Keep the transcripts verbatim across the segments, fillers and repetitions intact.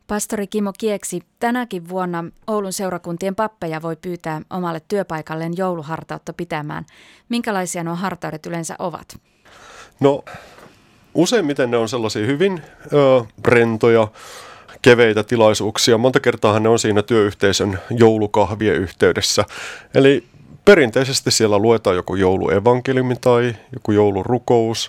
Pastori Kimmo Kieksi, tänäkin vuonna Oulun seurakuntien pappeja voi pyytää omalle työpaikalleen jouluhartautta pitämään. Minkälaisia nuo hartaudet yleensä ovat? No useimmiten ne on sellaisia hyvin ö, rentoja, keveitä tilaisuuksia. Monta kertaahan ne on siinä työyhteisön joulukahvien yhteydessä. Eli perinteisesti siellä luetaan joku jouluevankeliumi tai joku joulurukous.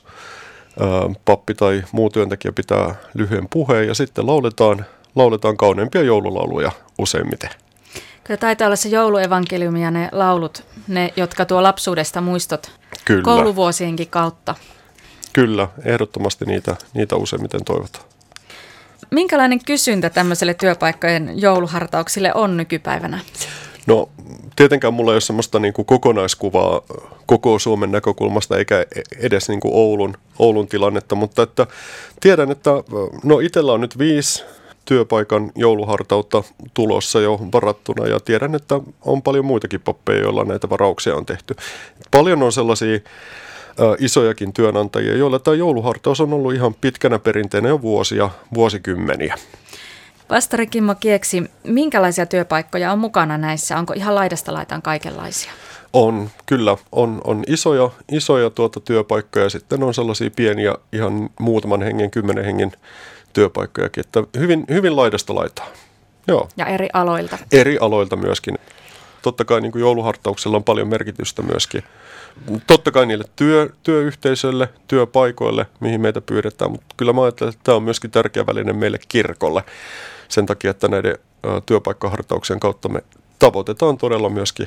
Ö, pappi tai muu työntekijä pitää lyhyen puheen ja sitten lauletaan, lauletaan kauneimpia joululauluja useimmiten. Kyllä taitaa olla se jouluevankeliumi ja ne laulut, ne jotka tuo lapsuudesta muistot Kyllä. kouluvuosienkin kautta. Kyllä, ehdottomasti niitä, niitä useimmiten toivotaan. Minkälainen kysyntä tämmöiselle työpaikkojen jouluhartauksille on nykypäivänä? No tietenkään mulla ei ole semmoista niin kuin kokonaiskuvaa koko Suomen näkökulmasta eikä edes niin kuin Oulun, Oulun tilannetta, mutta että tiedän, että no itsellä on nyt viisi työpaikan jouluhartautta tulossa jo varattuna ja tiedän, että on paljon muitakin pappeja, joilla näitä varauksia on tehty. Paljon on sellaisia isojakin työnantajia, joilla tämä jouluhartaus on ollut ihan pitkänä perinteenä jo vuosia, vuosikymmeniä. Pastori Kimmo Kieksi, minkälaisia työpaikkoja on mukana näissä? Onko ihan laidasta laitaan kaikenlaisia? On, kyllä. On, on isoja, isoja tuota työpaikkoja ja sitten on sellaisia pieniä ihan muutaman hengen, kymmenen hengen työpaikkojakin. Että hyvin, hyvin laidasta laitaan. Joo. Ja eri aloilta? Eri aloilta myöskin. Totta kai niin kuin jouluhartauksella on paljon merkitystä myöskin. Totta kai niille työ, työyhteisöille, työpaikoille, mihin meitä pyydetään, mutta kyllä mä ajattelen, että tämä on myöskin tärkeä väline meille kirkolle. Sen takia, että näiden ä, työpaikkahartauksien kautta me tavoitetaan todella myöskin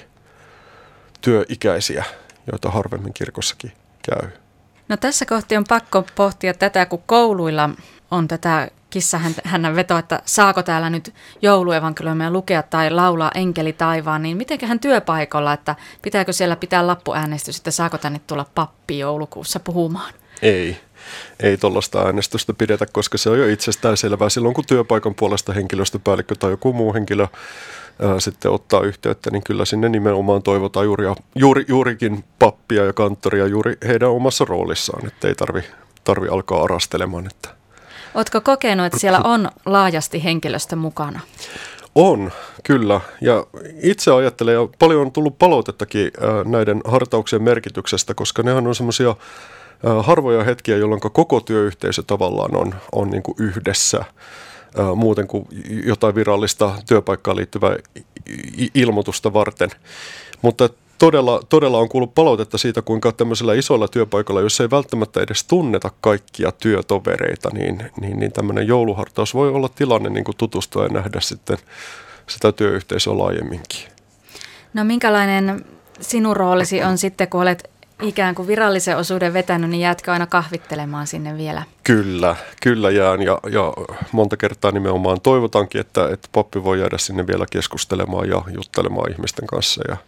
työikäisiä, joita harvemmin kirkossakin käy. No tässä kohti on pakko pohtia tätä, kun kouluilla on tätä kissahännän vetoa, että saako täällä nyt jouluevankeliumia lukea tai laulaa enkeli taivaan, niin mitenköhän työpaikalla, että pitääkö siellä pitää lappuäänestys, että saako tänne tulla pappi joulukuussa puhumaan? Ei, ei tuollaista äänestystä pidetä, koska se on jo itsestään selvää. Silloin kun työpaikan puolesta henkilöstöpäällikkö tai joku muu henkilö ää, sitten ottaa yhteyttä, niin kyllä sinne nimenomaan toivotaan juuri, juuri, juurikin pappia ja kanttoria juuri heidän omassa roolissaan, että ei tarvi, tarvi alkaa arastelemaan, että ootko kokenut, että siellä on laajasti henkilöstö mukana? On, kyllä. Ja itse ajattelen, ja paljon on tullut palautettakin näiden hartauksien merkityksestä, koska nehän on semmoisia harvoja hetkiä, jolloin koko työyhteisö tavallaan on, on niin kuin yhdessä muuten kuin jotain virallista työpaikkaan liittyvää ilmoitusta varten. Mutta Todella, todella on kuullut palautetta siitä, kuinka tämmöisellä isoilla työpaikalla, jos ei välttämättä edes tunneta kaikkia työtovereita, niin, niin, niin tämmöinen jouluhartaus voi olla tilanne niin kuin tutustua ja nähdä sitten sitä työyhteisöä laajemminkin. No minkälainen sinun roolisi on sitten, kun olet ikään kuin virallisen osuuden vetänyt, niin jäätkö aina kahvittelemaan sinne vielä? Kyllä, kyllä jään ja, ja monta kertaa nimenomaan toivotankin, että, että pappi voi jäädä sinne vielä keskustelemaan ja juttelemaan ihmisten kanssa ja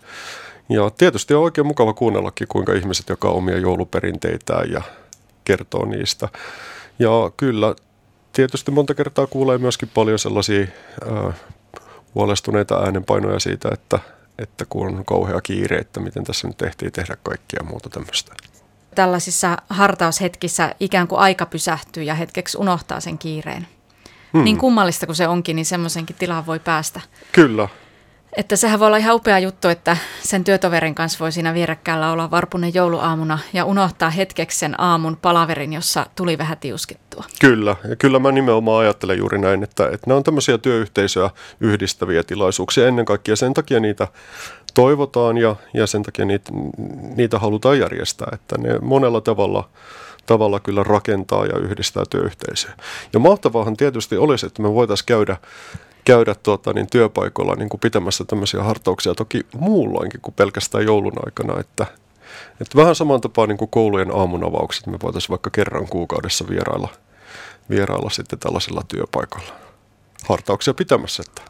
Ja tietysti on oikein mukava kuunnellakin, kuinka ihmiset jakaa omia jouluperinteitään ja kertoo niistä. Ja kyllä, tietysti monta kertaa kuulee myöskin paljon sellaisia äh, huolestuneita äänenpainoja siitä, että, että kun on kauhea kiire, että miten tässä nyt tehtiin tehdä kaikkia muuta tämmöistä. Tällaisissa hartaushetkissä ikään kuin aika pysähtyy ja hetkeksi unohtaa sen kiireen. Hmm. Niin kummallista kuin se onkin, niin semmoisenkin tilaan voi päästä. Kyllä. Että sehän voi olla ihan upea juttu, että sen työtoverin kanssa voi siinä vierekkäällä olla varpunen jouluaamuna ja unohtaa hetkeksi sen aamun palaverin, jossa tuli vähän tiuskittua. Kyllä, ja kyllä mä nimenomaan ajattelen juuri näin, että, että nämä on tämmöisiä työyhteisöä yhdistäviä tilaisuuksia ennen kaikkea. Sen takia niitä toivotaan ja, ja sen takia niitä, niitä halutaan järjestää, että ne monella tavalla, tavalla kyllä rakentaa ja yhdistää työyhteisöä. Ja mahtavaahan tietysti olisi, että me voitaisiin käydä käydä tuota, niin työpaikoilla niin kuin pitämässä tämmöisiä hartauksia toki muulloinkin kuin pelkästään joulun aikana, että, että vähän saman tapaan niin kuin koulujen aamunavaukset me voitaisiin vaikka kerran kuukaudessa vierailla, vierailla sitten tällaisella työpaikalla hartauksia pitämässä. Että.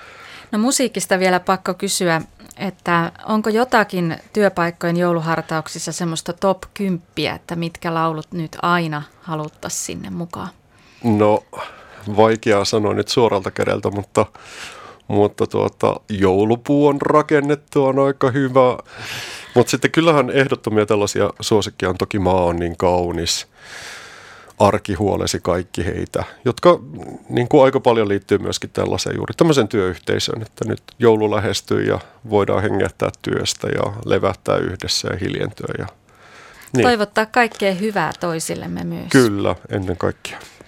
No musiikista vielä pakko kysyä, että onko jotakin työpaikkojen jouluhartauksissa semmoista top kymppiä, että mitkä laulut nyt aina haluttaisiin sinne mukaan? No vaikea sanoa nyt suoralta kädeltä, mutta, mutta tuota, joulupuu on rakennettu, on aika hyvä. Mutta sitten kyllähän ehdottomia tällaisia suosikkia on toki Maa on niin kaunis. arkihuolesi kaikki heitä, jotka niin kuin aika paljon liittyy myöskin tällaiseen juuri tämmöisen työyhteisöön, että nyt joulu lähestyy ja voidaan hengähtää työstä ja levähtää yhdessä ja hiljentyä. Ja, niin. Toivottaa kaikkea hyvää toisillemme myös. Kyllä, ennen kaikkea.